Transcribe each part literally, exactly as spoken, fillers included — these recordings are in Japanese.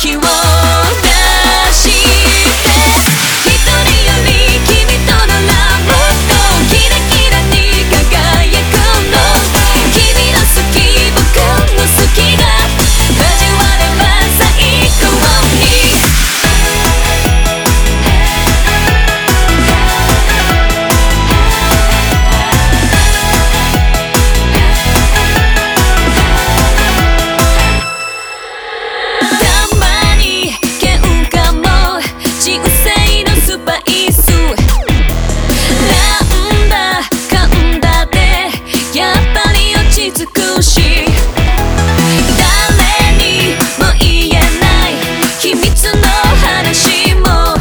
気を出して一人より君とならもっとキラキラに輝くの君の好き僕の好きが交われば最高にたまに喧嘩も人生のスパイスなんだかんだでやっぱり落ち着くし誰にも言えない秘密の話も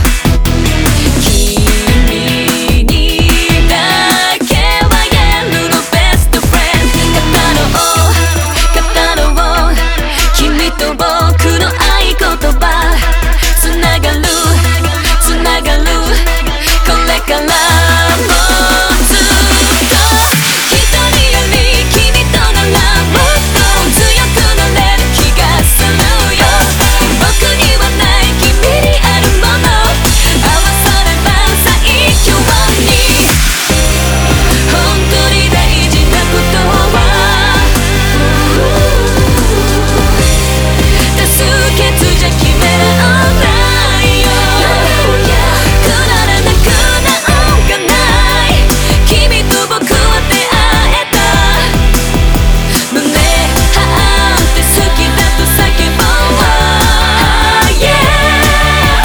君にだけは言えるのベストフレンド語ろう語ろう君と僕の合言葉つながるつながるこれからもずっと一人より君とならもっと強くなれる気がするよ僕にはない君にあるもの合わされば最強に本当に大事なことは多数決じゃ決めらんないよくだらなくなんかない君と僕は出会えた胸張って好きだと叫ぼう Yeah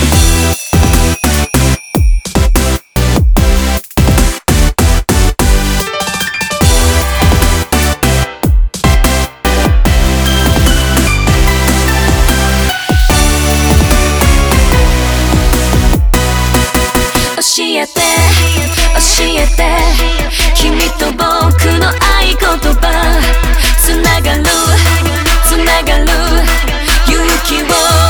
教えて教えて君と僕の合言葉つながるつながる勇気を